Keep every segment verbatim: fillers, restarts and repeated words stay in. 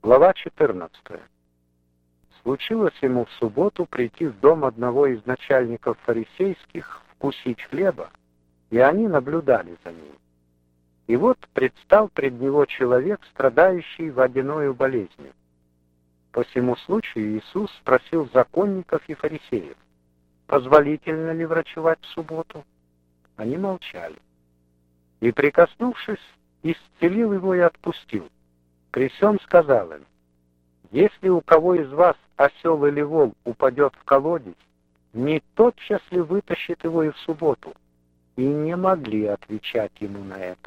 Глава четырнадцатая. Случилось ему в субботу прийти в дом одного из начальников фарисейских, вкусить хлеба, и они наблюдали за ним. И вот предстал пред него человек, страдающий водяною болезнью. По сему случаю Иисус спросил законников и фарисеев, позволительно ли врачевать в субботу? Они молчали. И, прикоснувшись, исцелил его и отпустил. При сём сказал им: если у кого из вас осел или вол упадет в колодец, не тотчас ли вытащит его и в субботу? И не могли отвечать ему на это.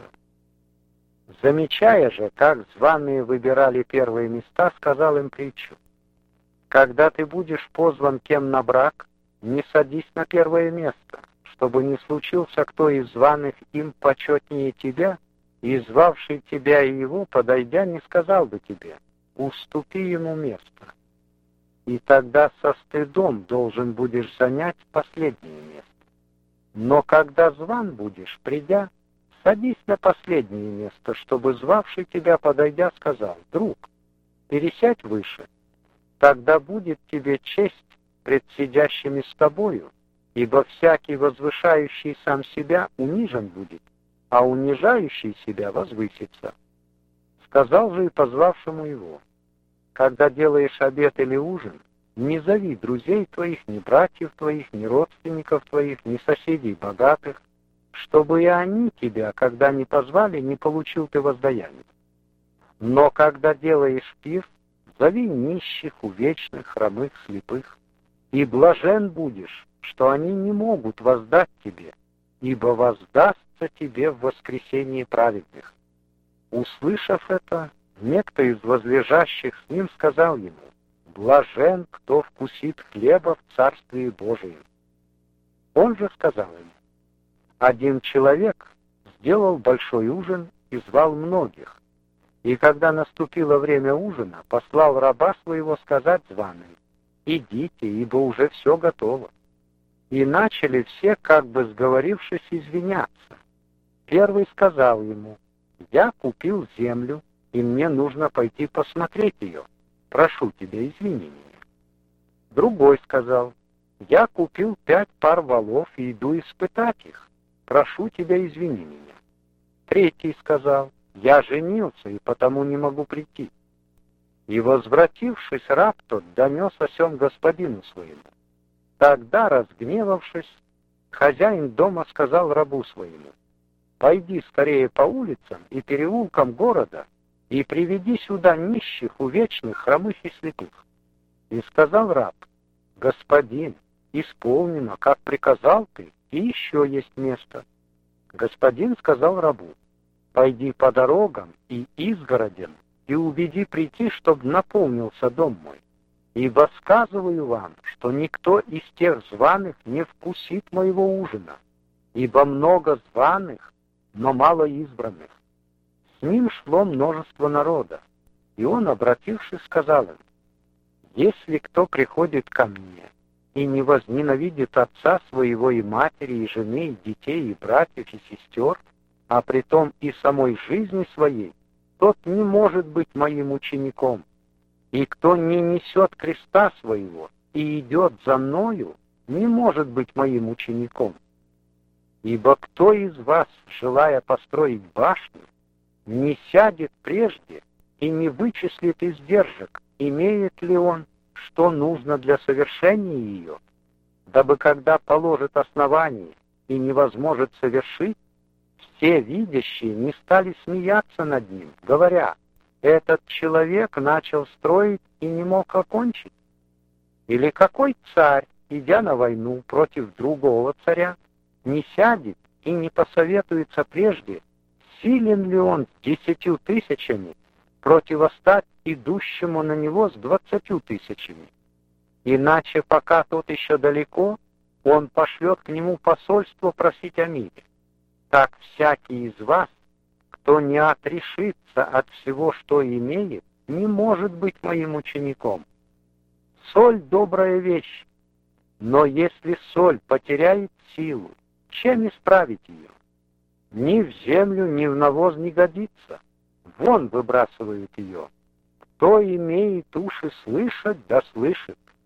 Замечая же, как званые выбирали первые места, сказал им притчу: когда ты будешь позван кем на брак, не садись на первое место, чтобы не случился кто из званых им почетнее тебя, и звавший тебя и его, подойдя, не сказал бы тебе: уступи ему место. И тогда со стыдом должен будешь занять последнее место. Но когда зван будешь, придя, садись на последнее место, чтобы звавший тебя, подойдя, сказал: друг, пересядь выше. Тогда будет тебе честь пред сидящими с тобою, ибо всякий возвышающий сам себя унижен будет, а унижающий себя возвысится. Сказал же и позвавшему его: когда делаешь обед или ужин, не зови друзей твоих, ни братьев твоих, ни родственников твоих, ни соседей богатых, чтобы и они тебя, когда не позвали, не получил ты воздаяние. Но когда делаешь пир, зови нищих, увечных, хромых, слепых, и блажен будешь, что они не могут воздать тебе, ибо воздастся тебе в воскресении праведных. Услышав это, некто из возлежащих с ним сказал ему: блажен, кто вкусит хлеба в Царствии Божием. Он же сказал ему: один человек сделал большой ужин и звал многих, и когда наступило время ужина, послал раба своего сказать званым: идите, ибо уже все готово. И начали все, как бы сговорившись, извиняться. Первый сказал ему: я купил землю, и мне нужно пойти посмотреть ее. Прошу тебя, извини меня. Другой сказал: я купил пять пар волов и иду испытать их. Прошу тебя, извини меня. Третий сказал: я женился, и потому не могу прийти. И, возвратившись, раб тот донес о сем господину своему. Тогда, разгневавшись, хозяин дома сказал рабу своему: пойди скорее по улицам и переулкам города и приведи сюда нищих, увечных, хромых и слепых. И сказал раб: господин, исполнено, как приказал ты, и еще есть место. Господин сказал рабу: пойди по дорогам и изгородям и убеди прийти, чтоб наполнился дом мой. Ибо сказываю вам, что никто из тех званых не вкусит моего ужина, ибо много званых, но мало избранных. С ним шло множество народа, и он, обратившись, сказал им: если кто приходит ко мне и не возненавидит отца своего и матери, и жены, и детей, и братьев, и сестер, а притом и самой жизни своей, тот не может быть моим учеником. И кто не несет креста своего и идет за мною, не может быть моим учеником. Ибо кто из вас, желая построить башню, не сядет прежде и не вычислит издержек, имеет ли он, что нужно для совершения ее, дабы когда положит основание и не возможет совершить, все видящие не стали смеяться над ним, говоря: этот человек начал строить и не мог окончить? Или какой царь, идя на войну против другого царя, не сядет и не посоветуется прежде, силен ли он с десятью тысячами противостать идущему на него с двадцатью тысячами? Иначе, пока тот еще далеко, он пошлет к нему посольство просить о мире. Так всякий из вас, кто не отрешится от всего, что имеет, не может быть моим учеником. Соль — добрая вещь, но если соль потеряет силу, чем исправить ее? Ни в землю, ни в навоз не годится. Вон выбрасывают ее. Кто имеет уши слышать, да слышит.